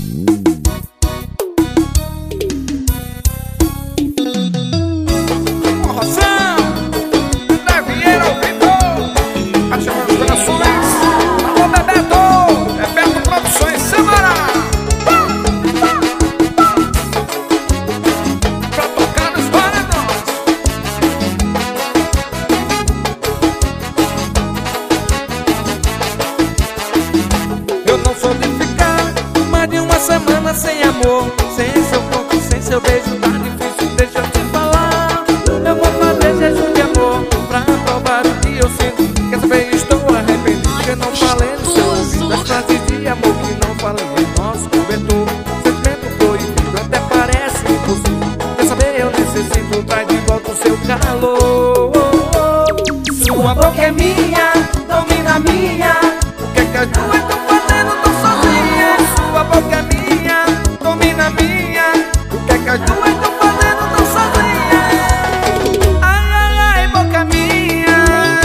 Eu não sou de ficar mais de uma semana sem amor, sem seu corpo, sem seu beijo. Tá difícil, deixa eu te falar. Eu vou fazer jejum de amor pra provar o que eu sinto. Quer saber, estou arrependido que eu não falei no seu ouvido. Das frases de amor que não falei em nosso cobertor. Sentimento proibido até parece impossível. Quer saber, eu necessito, traz de volta o seu calor. Sua boca é minha, domina a minha. O que é que as duas estão fazendo tão sozinhas? Sua boca é minha, domina a minha. O que é que as duas estão fazendo tão sozinhas? Ai, ai, ai, boca minha.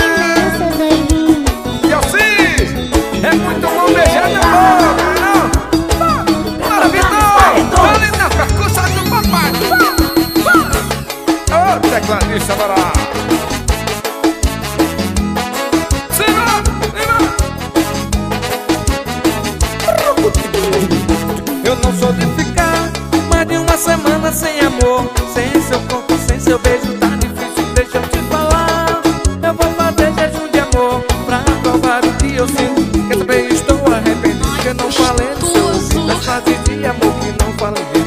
E assim, é muito bom beijar na boca, não? Bora, Vitor! Olha na percussão do papai. Ô, tecladista, bora! Eu não sou de ficar mais de uma semana sem amor, sem seu corpo, sem seu beijo. Tá difícil, deixa eu te falar. Eu vou fazer jejum de amor pra provar o que eu sinto. Quer saber, estou arrependido que eu não falei no seu ouvido. Das frases de amor que não falei.